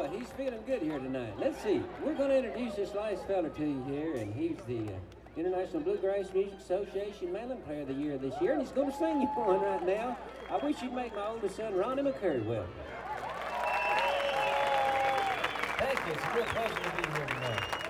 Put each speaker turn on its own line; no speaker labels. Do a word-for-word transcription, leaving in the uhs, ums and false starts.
uh, he's feeling good here tonight. Let's see. We're going to introduce this last fella to you here, and he's the uh, International Bluegrass Music Association Mellon Player of the Year this year, and he's going to sing you one right now. I wish you'd make my oldest son, Ronnie McCurry, welcome.
Thank you. It's a real pleasure to be here tonight.